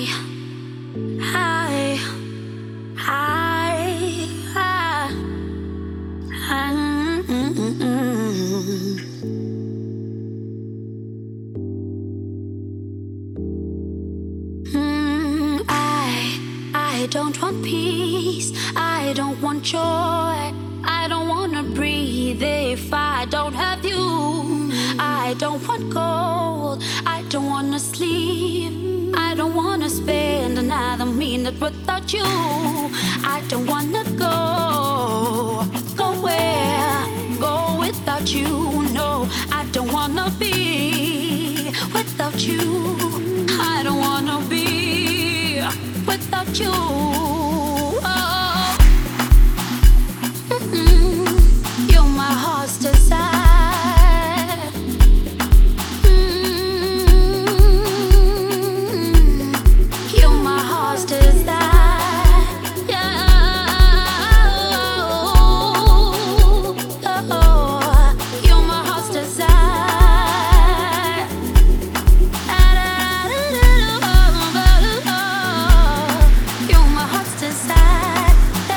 Hi, hi, hi, hi. I don't want peace. I don't want joy. I don't wanna breathe if I don't have you. I don't want gold. I don't wanna sleep. I don't wanna spend another minute without you. I don't wanna go where, go without you. No, I don't wanna be without you. I don't wanna be without you. Oh. You're my heart's desire. You're my heart's desire. Yeah. You're my heart's desire. You're my heart's desire.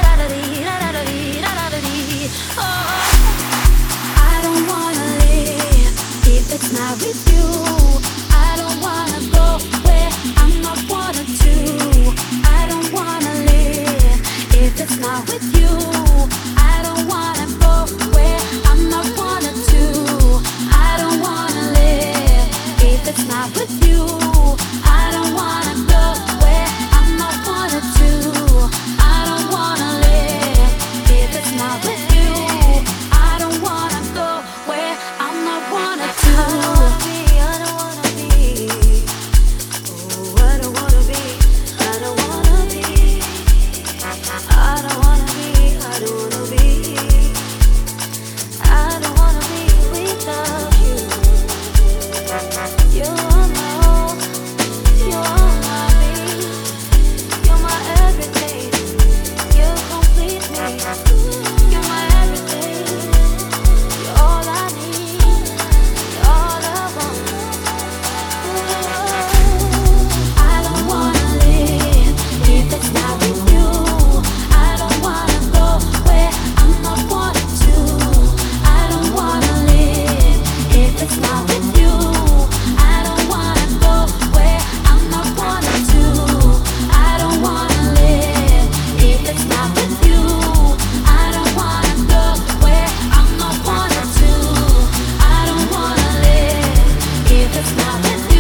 Oh, I don't wanna live if it's not with you. I don't wanna go where I'm not wanted to. I don't wanna live if it's not with you. I don't wanna go where I'm not wanted to. I don't wanna live if it's not with you. I don't wanna go where I'm not wanted to. I don't wanna live if it's not with you. I don't wanna go where I'm not wanted to. I don't wanna be. Oh, I don't wanna be. I don't wanna be. I don't wanna be. I don't wanna be. I don't wanna be without you. You're my all. You're my me. You're my everything. You complete me. You're my everything. You're all I need. You're all I want. I don't wanna live if it's not with you. I don't wanna go where I'm not wanted to. I don't wanna live if it's not with you. I don't wanna go where I'm not wanted to. I don't wanna live if it's not with you. I don't wanna go where I'm not wanted to. I don't wanna live if it's not with you.